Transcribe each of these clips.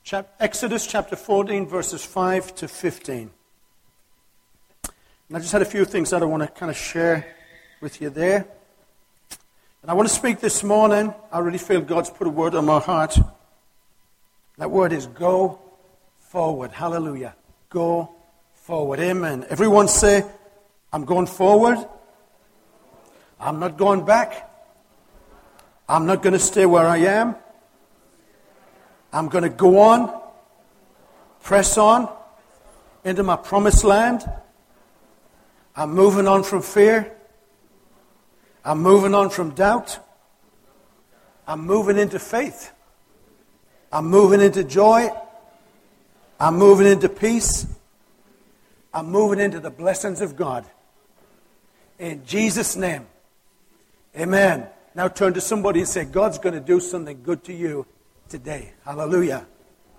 Exodus chapter 14, verses 5 to 15. And I just had a few things that I want to kind of share with you there. And I want to speak this morning. I really feel God's put a word on my heart. That word is go forward. Hallelujah. Go forward. Amen. Everyone say, I'm going forward. I'm not going back. I'm not going to stay where I am. I'm going to go on, press on into my promised land. I'm moving on from fear. I'm moving on from doubt. I'm moving into faith. I'm moving into joy. I'm moving into peace. I'm moving into the blessings of God. In Jesus' name. Amen. Now turn to somebody and say, God's going to do something good to you today. Hallelujah.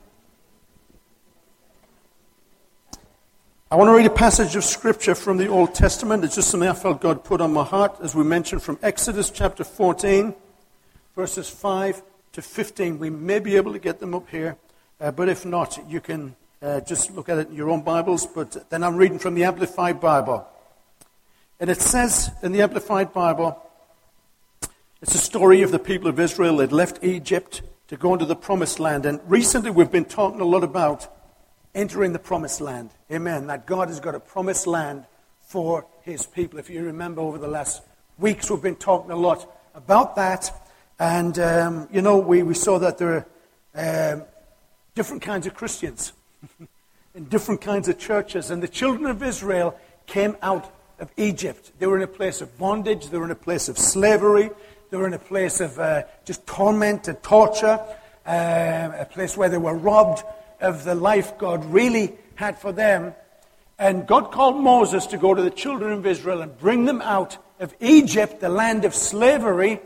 I want to read a passage of Scripture from the Old Testament. It's just something I felt God put on my heart, as we mentioned, from Exodus chapter 14, verses 5 to 15. We may be able to get them up here, but if not, you can just look at it in your own Bibles. But then I'm reading from the Amplified Bible. And it says in the Amplified Bible, it's a story of the people of Israel. They'd left Egypt to go into the Promised Land. And recently we've been talking a lot about entering the Promised Land. Amen. That God has got a Promised Land for His people. If you remember, over the last weeks we've been talking a lot about that. And, we saw that there are different kinds of Christians in different kinds of churches. And the children of Israel came out of Egypt. They were in a place of bondage. They were in a place of slavery. They were in a place of just torment and torture, a place where they were robbed of the life God really had for them. And God called Moses to go to the children of Israel and bring them out of Egypt, the land of slavery,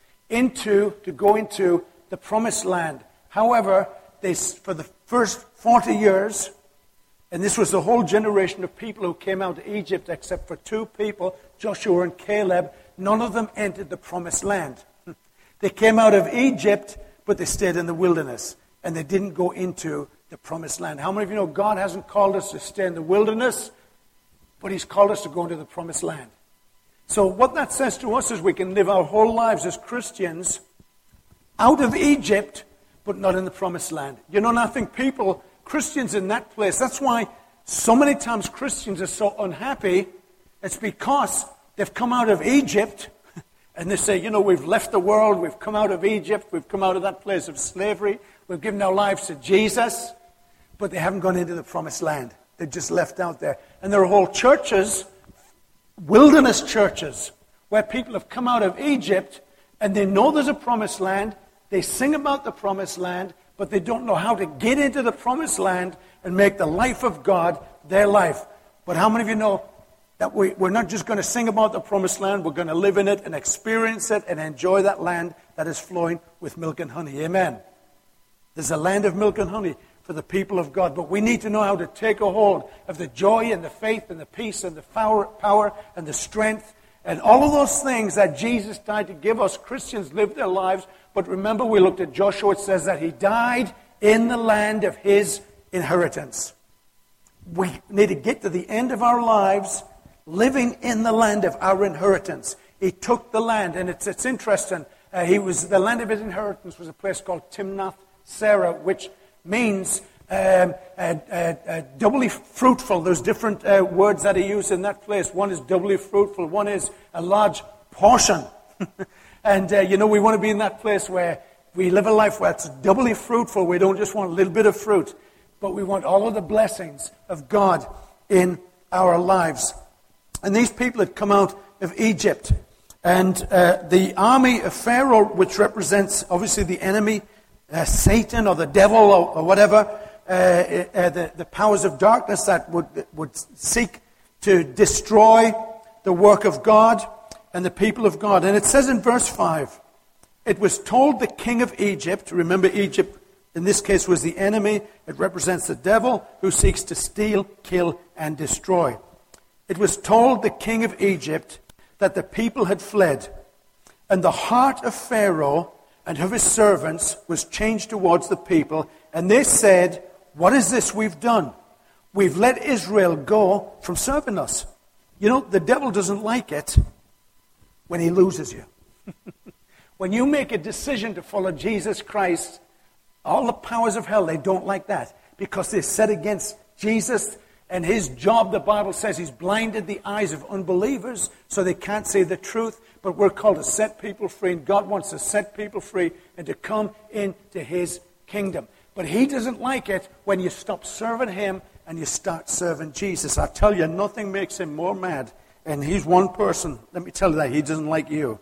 to go into the Promised Land. However, for the first 40 years, and this was the whole generation of people who came out of Egypt, except for two people, Joshua and Caleb, none of them entered the Promised Land. They came out of Egypt, but they stayed in the wilderness, and they didn't go into the Promised Land. How many of you know God hasn't called us to stay in the wilderness, but He's called us to go into the Promised Land? So what that says to us is we can live our whole lives as Christians out of Egypt, but not in the Promised Land. And I think Christians in that place, that's why so many times Christians are so unhappy. It's because they've come out of Egypt, and they say, we've left the world, we've come out of Egypt, we've come out of that place of slavery, we've given our lives to Jesus, but they haven't gone into the Promised Land. They're just left out there. And there are whole churches, wilderness churches, where people have come out of Egypt, and they know there's a Promised Land, they sing about the Promised Land, but they don't know how to get into the Promised Land and make the life of God their life. But how many of you know that we're not just going to sing about the Promised Land, we're going to live in it and experience it and enjoy that land that is flowing with milk and honey. Amen. There's a land of milk and honey for the people of God, but we need to know how to take a hold of the joy and the faith and the peace and the power and the strength and all of those things that Jesus died to give us. Christians live their lives, but remember we looked at Joshua, it says that he died in the land of his inheritance. We need to get to the end of our lives living in the land of our inheritance. He took the land, and it's interesting. The land of his inheritance was a place called Timnath Serah, which means doubly fruitful. There's different words that he used in that place. One is doubly fruitful. One is a large portion. And, we want to be in that place where we live a life where it's doubly fruitful. We don't just want a little bit of fruit, but we want all of the blessings of God in our lives. And these people had come out of Egypt. And the army of Pharaoh, which represents obviously the enemy, Satan or the devil or whatever, the powers of darkness that would seek to destroy the work of God and the people of God. And it says in verse 5, it was told the king of Egypt, remember Egypt in this case was the enemy, it represents the devil who seeks to steal, kill, and destroy. It was told the king of Egypt that the people had fled, and the heart of Pharaoh and of his servants was changed towards the people, and they said, "What is this we've done? We've let Israel go from serving us." You know, the devil doesn't like it when he loses you. When you make a decision to follow Jesus Christ, all the powers of hell, they don't like that, because they're set against Jesus and his job. The Bible says he's blinded the eyes of unbelievers so they can't say the truth. But we're called to set people free, and God wants to set people free and to come into his kingdom. But he doesn't like it when you stop serving him and you start serving Jesus. I tell you, nothing makes him more mad. And he's one person. Let me tell you that. He doesn't like you.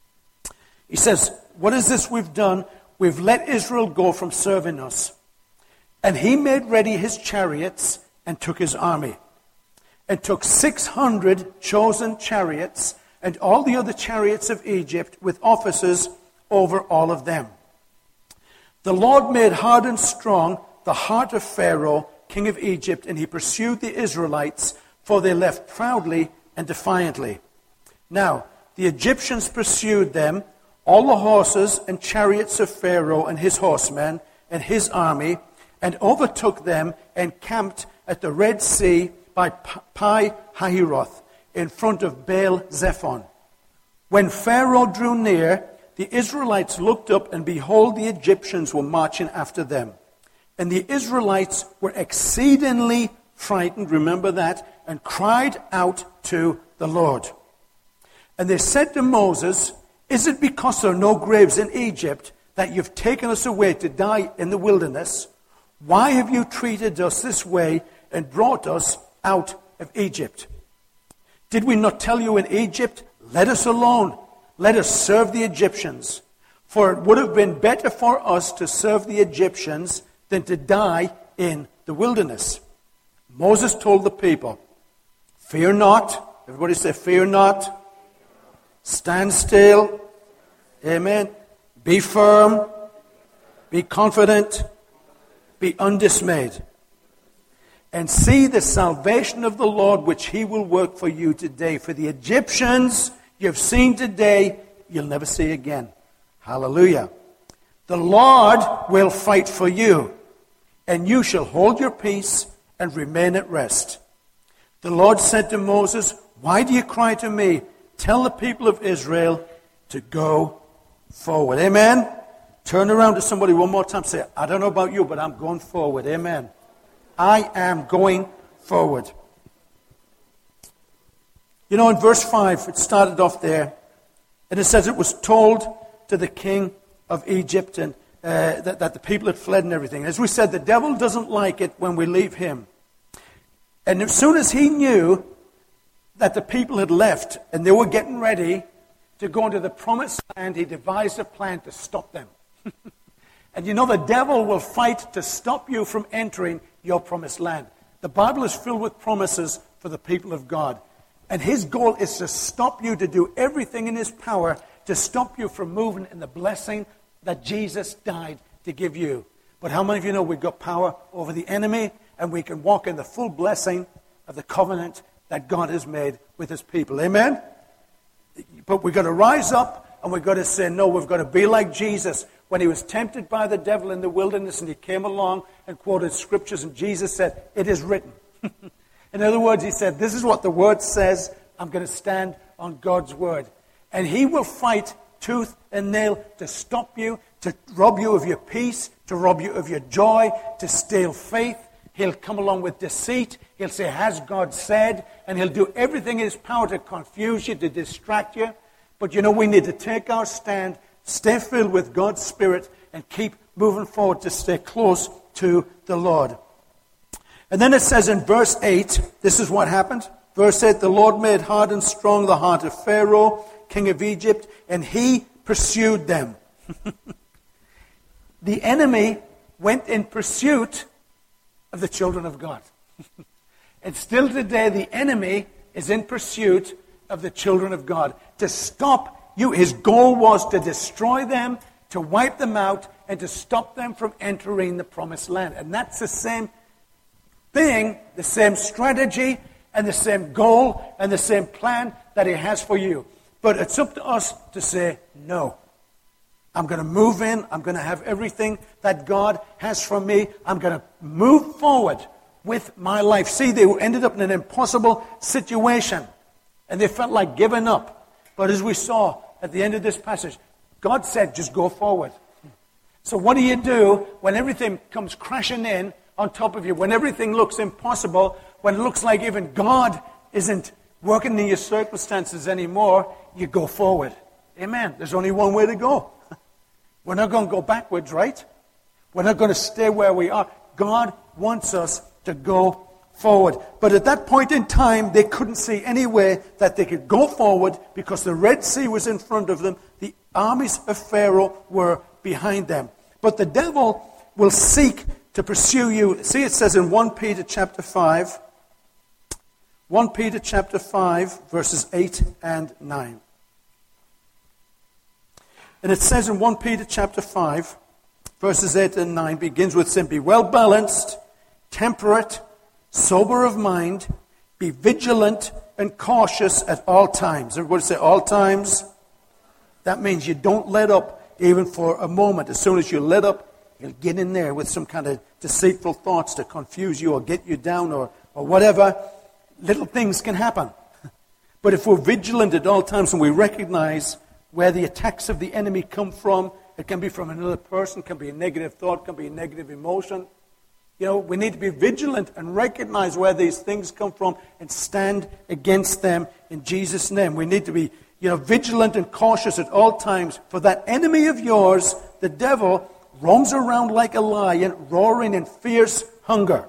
He says, "What is this we've done? We've let Israel go from serving us." And he made ready his chariots and took his army, and took 600 chosen chariots and all the other chariots of Egypt with officers over all of them. The Lord made hard and strong the heart of Pharaoh, king of Egypt, and he pursued the Israelites, for they left proudly and defiantly. Now, the Egyptians pursued them, all the horses and chariots of Pharaoh and his horsemen and his army, and overtook them and camped at the Red Sea by Pi-hahiroth, in front of Baal-zephon. When Pharaoh drew near, the Israelites looked up, and behold, the Egyptians were marching after them. And the Israelites were exceedingly frightened, remember that, and cried out to the Lord. And they said to Moses, "Is it because there are no graves in Egypt that you've taken us away to die in the wilderness? Why have you treated us this way and brought us out of Egypt? Did we not tell you in Egypt, 'Let us alone, let us serve the Egyptians'? For it would have been better for us to serve the Egyptians than to die in the wilderness." Moses told the people, "Fear not." Everybody say, "Fear not." Stand still. Amen. Be firm. Be confident. Be undismayed. And see the salvation of the Lord, which he will work for you today. For the Egyptians you've seen today, you'll never see again. Hallelujah. The Lord will fight for you, and you shall hold your peace and remain at rest. The Lord said to Moses, "Why do you cry to me? Tell the people of Israel to go forward." Amen. Turn around to somebody one more time. Say, "I don't know about you, but I'm going forward." Amen. I am going forward. You know, in verse 5, it started off there, and it says it was told to the king of Egypt and that the people had fled and everything. As we said, the devil doesn't like it when we leave him. And as soon as he knew that the people had left and they were getting ready to go into the promised land, he devised a plan to stop them. And you know, the devil will fight to stop you from entering your promised land. The Bible is filled with promises for the people of God. And his goal is to stop you, to do everything in his power to stop you from moving in the blessing that Jesus died to give you. But how many of you know we've got power over the enemy, and we can walk in the full blessing of the covenant that God has made with his people? Amen? But we've got to rise up, and we've got to say, no, we've got to be like Jesus. When he was tempted by the devil in the wilderness, and he came along and quoted scriptures, and Jesus said, "It is written." In other words, he said, this is what the word says. I'm going to stand on God's word. And he will fight tooth and nail to stop you, to rob you of your peace, to rob you of your joy, to steal faith. He'll come along with deceit. He'll say, "Has God said?" And he'll do everything in his power to confuse you, to distract you. But you know, we need to take our stand, stay filled with God's Spirit, and keep moving forward to stay close to the Lord. And then it says in verse 8, this is what happened. Verse 8, the Lord made hard and strong the heart of Pharaoh, king of Egypt, and he pursued them. The enemy went in pursuit of the children of God. And still today, the enemy is in pursuit of the children of God. To stop you, his goal was to destroy them, to wipe them out, and to stop them from entering the promised land. And that's the same thing, the same strategy, and the same goal, and the same plan that he has for you. But it's up to us to say, no, I'm going to move in. I'm going to have everything that God has for me. I'm going to move forward with my life. See, they ended up in an impossible situation, and they felt like giving up. But as we saw at the end of this passage, God said, just go forward. So what do you do when everything comes crashing in on top of you, when everything looks impossible, when it looks like even God isn't working in your circumstances anymore? You go forward. Amen. There's only one way to go. We're not going to go backwards, right? We're not going to stay where we are. God wants us to go forward. But at that point in time, they couldn't see any way that they could go forward because the Red Sea was in front of them. The armies of Pharaoh were behind them. But the devil will seek to pursue you. See, it says in 1 Peter chapter 5, 1 Peter chapter 5, verses 8 and 9. And it says in 1 Peter chapter 5, verses 8 and 9, begins with saying, be well balanced, temperate, sober of mind, be vigilant and cautious at all times. Everybody say all times. That means you don't let up even for a moment. As soon as you let up, you'll get in there with some kind of deceitful thoughts to confuse you or get you down or whatever. Little things can happen. But if we're vigilant at all times and we recognize where the attacks of the enemy come from, it can be from another person, can be a negative thought, can be a negative emotion. You know, we need to be vigilant and recognize where these things come from and stand against them in Jesus' name. We need to be, vigilant and cautious at all times, for that enemy of yours, the devil, roams around like a lion, roaring in fierce hunger,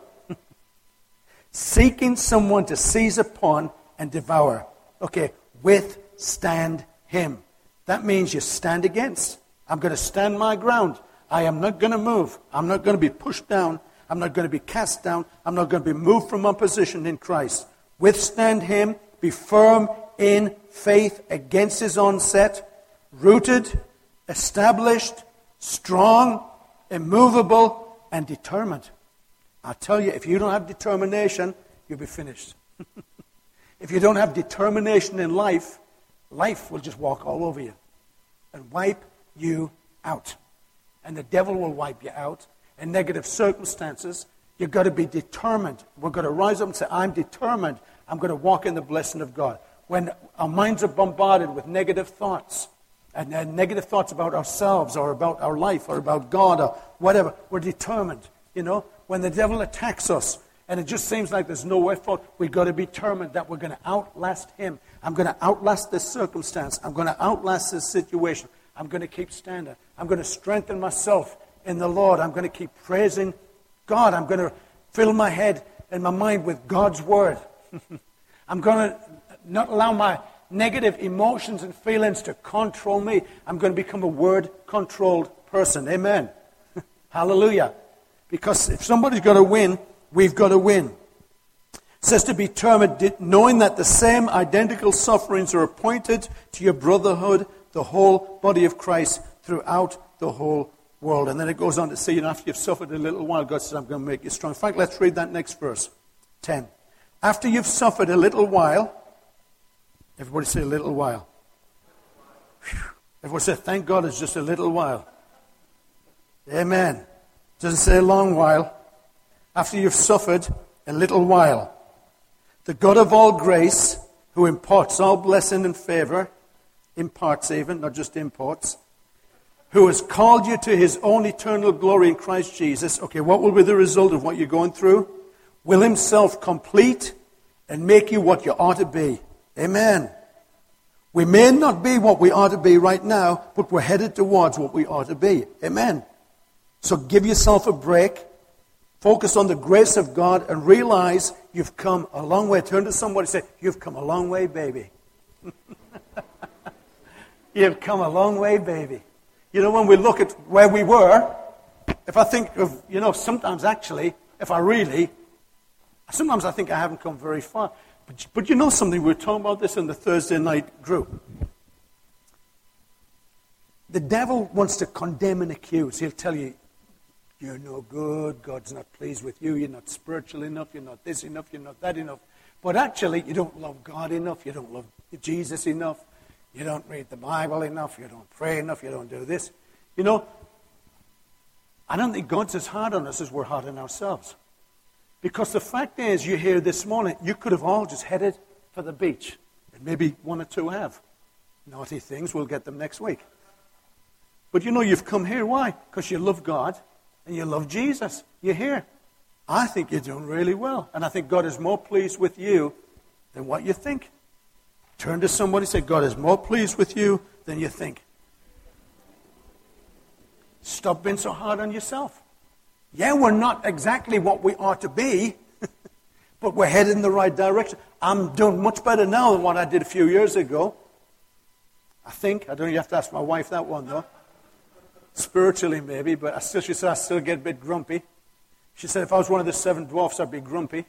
seeking someone to seize upon and devour. Okay, withstand him. That means you stand against. I'm going to stand my ground. I am not going to move. I'm not going to be pushed down. I'm not going to be cast down. I'm not going to be moved from my position in Christ. Withstand him. Be firm in faith against his onset. Rooted, established, strong, immovable, and determined. I tell you, if you don't have determination, you'll be finished. If you don't have determination in life, life will just walk all over you and wipe you out. And the devil will wipe you out. In negative circumstances, you've got to be determined. We're going to rise up and say, I'm determined. I'm going to walk in the blessing of God. When our minds are bombarded with negative thoughts, and negative thoughts about ourselves or about our life or about God or whatever, we're determined. When the devil attacks us and it just seems like there's no way forward, we've got to be determined that we're going to outlast him. I'm going to outlast this circumstance. I'm going to outlast this situation. I'm going to keep standing. I'm going to strengthen myself in the Lord. I'm going to keep praising God. I'm going to fill my head and my mind with God's word. I'm going to not allow my negative emotions and feelings to control me. I'm going to become a word-controlled person. Amen. Hallelujah. Because if somebody's got to win, we've got to win. It says to be determined, knowing that the same identical sufferings are appointed to your brotherhood, the whole body of Christ, throughout the whole world. And then it goes on to say, after you've suffered a little while, God says, I'm going to make you strong. In fact, let's read that next verse, 10. After you've suffered a little while, everybody say a little while. Whew. Everybody say, thank God it's just a little while. Amen. Doesn't say a long while. After you've suffered a little while, the God of all grace, who imparts all blessing and favor, imparts even, not just imports, who has called you to his own eternal glory in Christ Jesus. Okay, what will be the result of what you're going through? Will himself complete and make you what you ought to be. Amen. We may not be what we ought to be right now, but we're headed towards what we ought to be. Amen. So give yourself a break. Focus on the grace of God and realize you've come a long way. Turn to somebody and say, you've come a long way, baby. You've come a long way, baby. When we look at where we were, if I think of, sometimes actually, sometimes I think I haven't come very far. But you know something, we were talking about this in the Thursday night group. The devil wants to condemn and accuse. He'll tell you, you're no good, God's not pleased with you, you're not spiritual enough, you're not this enough, you're not that enough. But actually, you don't love God enough, you don't love Jesus enough, you don't read the Bible enough, you don't pray enough, you don't do this. You know, I don't think God's as hard on us as we're hard on ourselves. Because the fact is, you're here this morning, you could have all just headed for the beach. And maybe one or two have. Naughty things, we'll get them next week. But you know, you've come here. Why? Because you love God and you love Jesus. You're here. I think you're doing really well. And I think God is more pleased with you than what you think. Turn to somebody and say, God is more pleased with you than you think. Stop being so hard on yourself. Yeah, we're not exactly what we ought to be, but we're headed in the right direction. I'm doing much better now than what I did a few years ago. I think. I don't know, you have to ask my wife that one, though. Spiritually, maybe, but she said I still get a bit grumpy. She said if I was one of the 7 dwarfs, I'd be grumpy.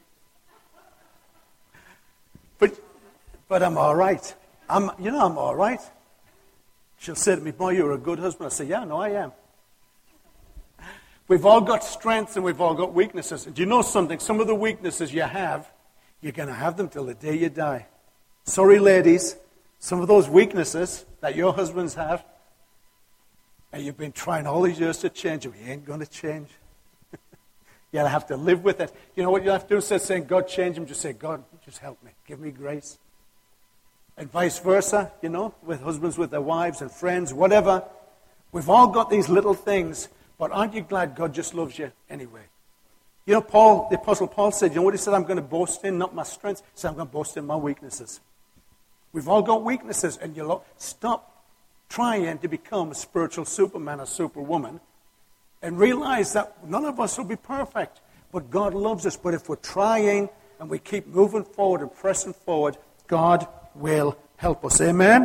But I'm all right. I'm all right. She'll say to me, boy, you're a good husband. I say, yeah, no, I am. We've all got strengths and we've all got weaknesses. And do you know something? Some of the weaknesses you have, you're going to have them till the day you die. Sorry, ladies, some of those weaknesses that your husbands have, and you've been trying all these years to change them, you ain't going to change. You'll have to live with it. You know what you have to do? Instead of saying, God, change him, just say, God, just help me. Give me grace. And vice versa, you know, with husbands with their wives and friends, whatever. We've all got these little things, but aren't you glad God just loves you anyway? You know, the Apostle Paul said, you know what he said? I'm going to boast in, not my strengths. He said, I'm going to boast in my weaknesses. We've all got weaknesses, and stop trying to become a spiritual superman or superwoman and realize that none of us will be perfect, but God loves us. But if we're trying and we keep moving forward and pressing forward, God will help us. Amen?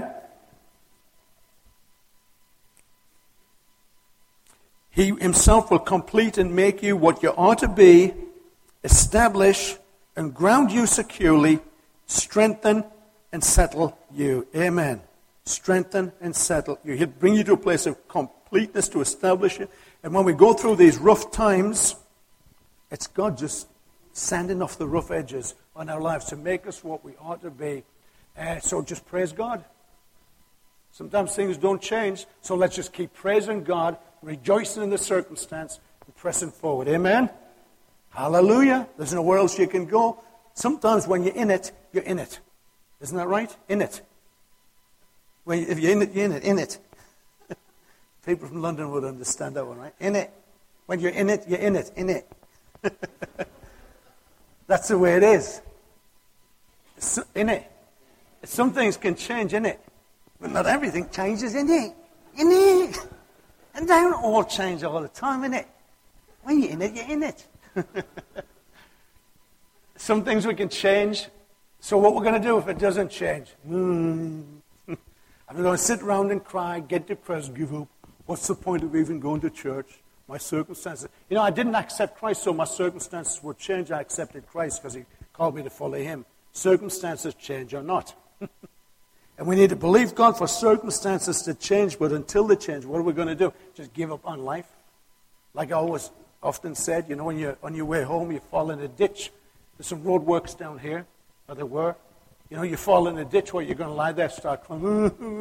He himself will complete and make you what you ought to be, establish and ground you securely, strengthen and settle you. Amen. Strengthen and settle you. He'll bring you to a place of completeness to establish you. And when we go through these rough times, it's God just sanding off the rough edges on our lives to make us what we ought to be. So just praise God. Sometimes things don't change, so let's just keep praising God, rejoicing in the circumstance, and pressing forward. Amen? Hallelujah. There's nowhere else you can go. Sometimes when you're in it, you're in it. Isn't that right? In it. If you're in it, you're in it. In it. People from London would understand that one, right? In it. When you're in it, you're in it. In it. That's the way it is. In it. Some things can change in it. But not everything changes in it. In it. And they don't all change all the time, in it. When you're in it, you're in it. Some things we can change. So what we're going to do if it doesn't change? I'm going to sit around and cry, get depressed, give up. What's the point of even going to church? My circumstances. You know, I didn't accept Christ, so my circumstances would change. I accepted Christ because he called me to follow him. Circumstances change or not. And we need to believe God for circumstances to change, but until they change, what are we going to do? Just give up on life? Like I always often said, you know, when you're on your way home, you fall in a ditch. There's some road works down here, or there were. You know, you fall in a ditch where you're going to lie there, start crying.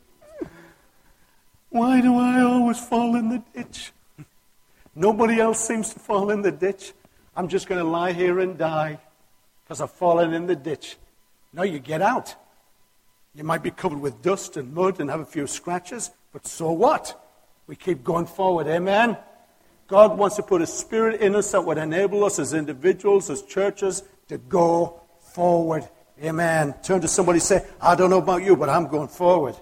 Why do I always fall in the ditch? Nobody else seems to fall in the ditch. I'm just going to lie here and die because I've fallen in the ditch. No, you get out. You might be covered with dust and mud and have a few scratches, but so what? We keep going forward, amen? God wants to put a spirit in us that would enable us as individuals, as churches, to go forward, amen? Turn to somebody and say, I don't know about you, but I'm going forward.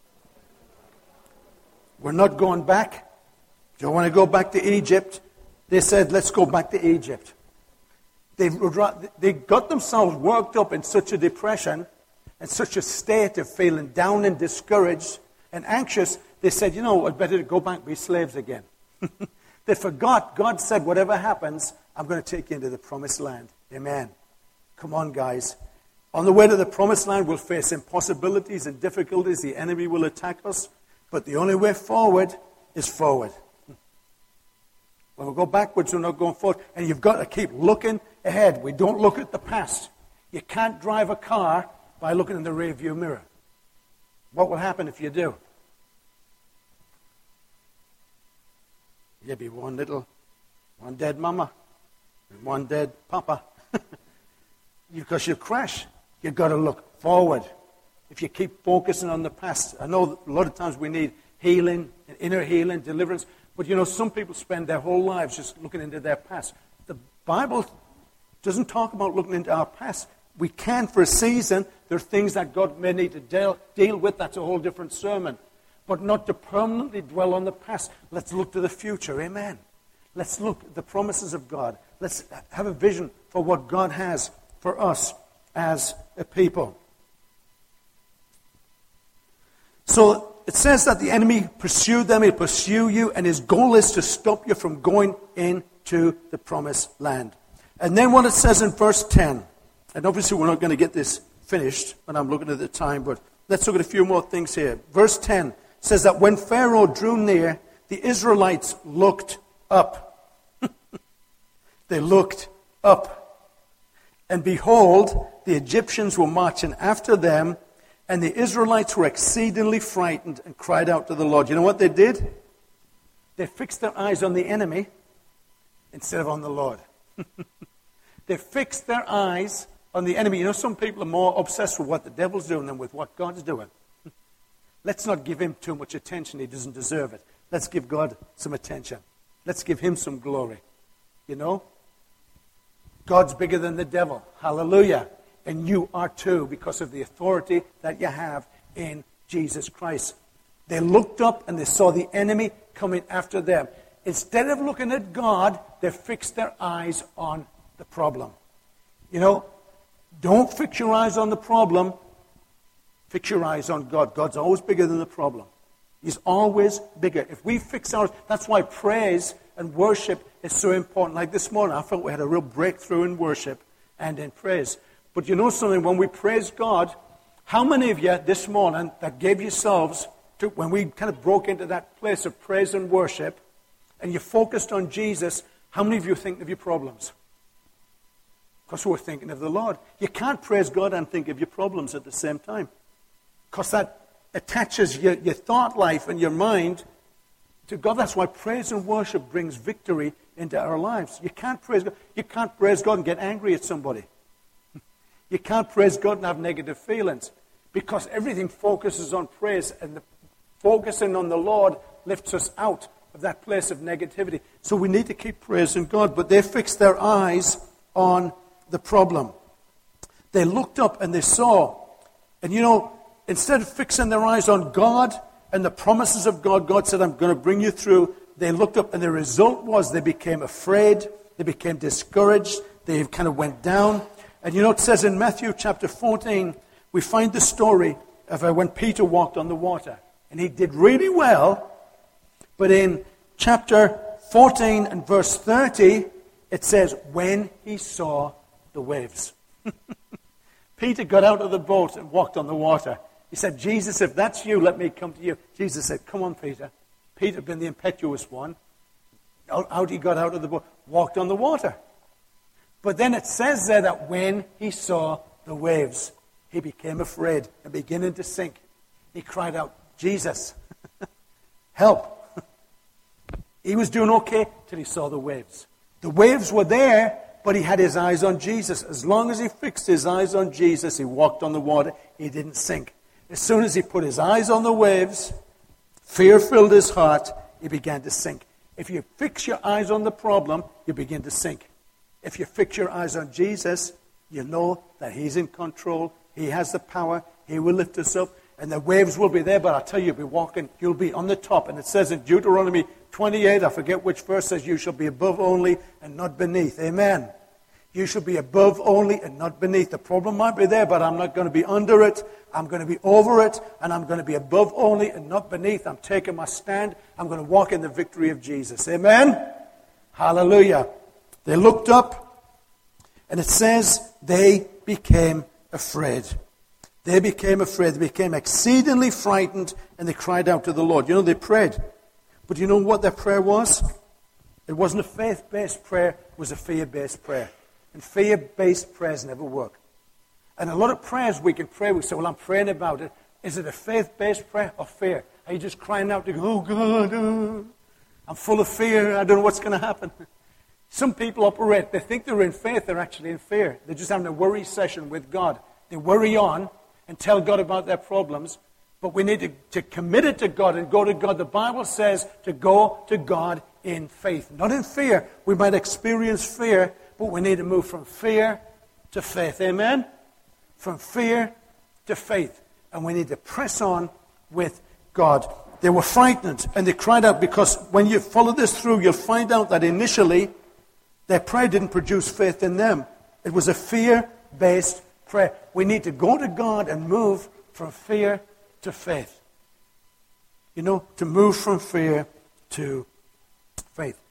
We're not going back. Do you want to go back to Egypt? They said, let's go back to Egypt. They got themselves worked up in such a depression and such a state of feeling down and discouraged and anxious, they said, you know, I'd better go back and be slaves again. They forgot. God said, whatever happens, I'm going to take you into the promised land. Amen. Come on, guys. On the way to the promised land, we'll face impossibilities and difficulties. The enemy will attack us. But the only way forward is forward. When we go backwards, we're not going forward. And you've got to keep looking ahead. We don't look at the past. You can't drive a car by looking in the rearview mirror. What will happen if you do? maybe one dead mama, and one dead papa. Because you'll crash. You've got to look forward. If you keep focusing on the past, I know a lot of times we need healing, inner healing, deliverance, but some people spend their whole lives just looking into their past. The Bible doesn't talk about looking into our past. We can for a season. There are things that God may need to deal with. That's a whole different sermon. But not to permanently dwell on the past. Let's look to the future. Amen. Let's look at the promises of God. Let's have a vision for what God has for us as a people. So it says that the enemy pursued them, he'll pursue you, and his goal is to stop you from going into the promised land. And then what it says in verse 10, and obviously we're not going to get this finished when I'm looking at the time, but let's look at a few more things here. Verse 10 says that when Pharaoh drew near, the Israelites looked up. They looked up. And behold, the Egyptians were marching after them, and the Israelites were exceedingly frightened and cried out to the Lord. You know what they did? They fixed their eyes on the enemy instead of on the Lord. They fixed their eyes on the enemy. Some people are more obsessed with what the devil's doing than with what God's doing. Let's not give him too much attention. He doesn't deserve it. Let's give God some attention. Let's give him some glory. God's bigger than the devil. Hallelujah. And you are too, because of the authority that you have in Jesus Christ. They looked up and they saw the enemy coming after them. Instead of looking at God, they fixed their eyes on the problem. Don't fix your eyes on the problem. Fix your eyes on God. God's always bigger than the problem. He's always bigger. If we fix ours, that's why praise and worship is so important. Like this morning, I felt we had a real breakthrough in worship and in praise. But something, when we praise God, how many of you this morning that gave yourselves to, when we kind of broke into that place of praise and worship, and you focused on Jesus, how many of you think of your problems? Because we're thinking of the Lord. You can't praise God and think of your problems at the same time. Because that attaches your thought life and your mind to God. That's why praise and worship brings victory into our lives. You can't praise God. You can't praise God and get angry at somebody. You can't praise God and have negative feelings, because everything focuses on praise, and focusing on the Lord lifts us out of that place of negativity. So we need to keep praising God, but they fixed their eyes on the problem. They looked up and they saw, and instead of fixing their eyes on God and the promises of God, God said, I'm going to bring you through. They looked up, and the result was they became afraid, they became discouraged, they kind of went down. And it says in Matthew chapter 14, we find the story of when Peter walked on the water. And he did really well. But in chapter 14 and verse 30, it says, when he saw the waves. Peter got out of the boat and walked on the water. He said, Jesus, if that's you, let me come to you. Jesus said, come on, Peter. Peter had been the impetuous one. Out he got out of the boat, walked on the water. But then it says there that when he saw the waves, he became afraid and beginning to sink. He cried out, Jesus, help. He was doing okay till he saw the waves. The waves were there, but he had his eyes on Jesus. As long as he fixed his eyes on Jesus, he walked on the water, he didn't sink. As soon as he put his eyes on the waves, fear filled his heart, he began to sink. If you fix your eyes on the problem, you begin to sink. If you fix your eyes on Jesus, you know that he's in control. He has the power. He will lift us up. And the waves will be there, but I'll tell you, you'll be on the top. And it says in Deuteronomy 28, I forget which verse, says you shall be above only and not beneath. Amen. You shall be above only and not beneath. The problem might be there, but I'm not going to be under it. I'm going to be over it, and I'm going to be above only and not beneath. I'm taking my stand. I'm going to walk in the victory of Jesus. Amen. Hallelujah. They looked up, and it says they became afraid. They became afraid. They became exceedingly frightened, and they cried out to the Lord. They prayed. But you know what their prayer was? It wasn't a faith-based prayer. It was a fear-based prayer. And fear-based prayers never work. And a lot of prayers we can pray, we say, well, I'm praying about it. Is it a faith-based prayer or fear? Are you just crying out to go, oh, God, I'm full of fear. I don't know what's going to happen. Some people operate, they think they're in faith, they're actually in fear. They're just having a worry session with God. They worry on and tell God about their problems, but we need to commit it to God and go to God. The Bible says to go to God in faith, not in fear. We might experience fear, but we need to move from fear to faith. Amen? From fear to faith. And we need to press on with God. They were frightened and they cried out, because when you follow this through, you'll find out that initially their prayer didn't produce faith in them. It was a fear-based prayer. We need to go to God and move from fear to faith. You know, to move from fear to faith.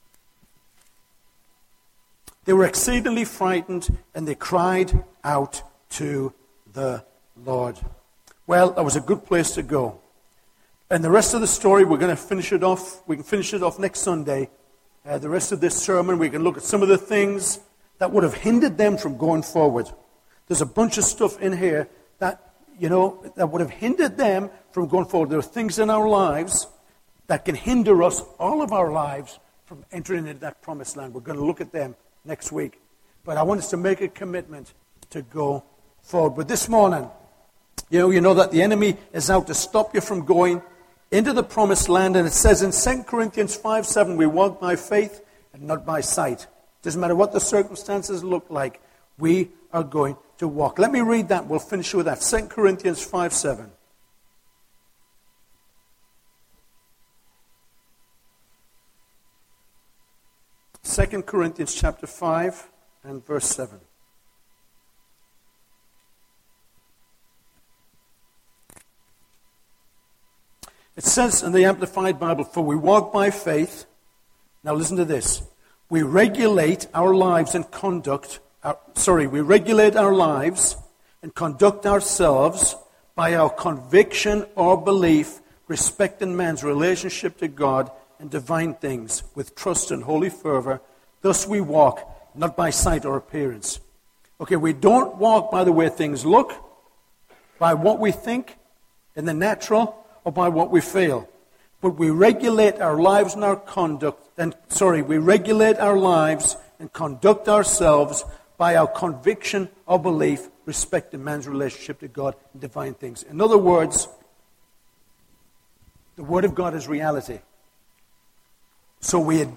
They were exceedingly frightened and they cried out to the Lord. Well, that was a good place to go. And the rest of the story, we're going to finish it off. We can finish it off next Sunday. The rest of this sermon, we can look at some of the things that would have hindered them from going forward. There's a bunch of stuff in here that, that would have hindered them from going forward. There are things in our lives that can hinder us, all of our lives, from entering into that promised land. We're going to look at them next week. But I want us to make a commitment to go forward. But this morning, you know that the enemy is out to stop you from going into the promised land. And it says in 2 Corinthians 5:7, we walk by faith and not by sight. Doesn't matter what the circumstances look like, we are going to walk. Let me read that. We'll finish with that. 2 Corinthians 5:7. Second Corinthians chapter 5 and verse 7. It says in the Amplified Bible, for we walk by faith. Now listen to this. We regulate our lives and we regulate our lives and conduct ourselves by our conviction or belief respecting man's relationship to God and divine things with trust and holy fervor. Thus we walk, not by sight or appearance. Okay, we don't walk by the way things look, by what we think in the natural, or by what we feel. But we regulate our lives and our conduct, we regulate our lives and conduct ourselves by our conviction or belief respecting man's relationship to God and divine things. In other words, the Word of God is reality. So we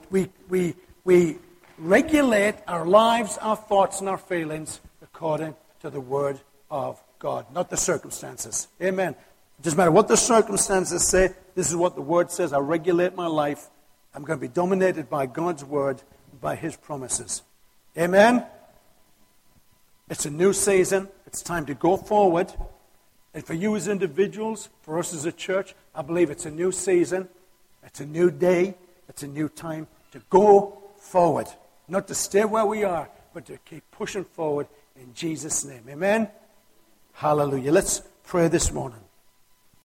regulate our lives, our thoughts, and our feelings according to the Word of God, not the circumstances. Amen. It doesn't matter what the circumstances say. This is what the Word says. I regulate my life. I'm going to be dominated by God's Word, by His promises. Amen? It's a new season. It's time to go forward. And for you as individuals, for us as a church, I believe it's a new season. It's a new day. It's a new time to go forward. Not to stay where we are, but to keep pushing forward in Jesus' name. Amen? Hallelujah. Let's pray this morning.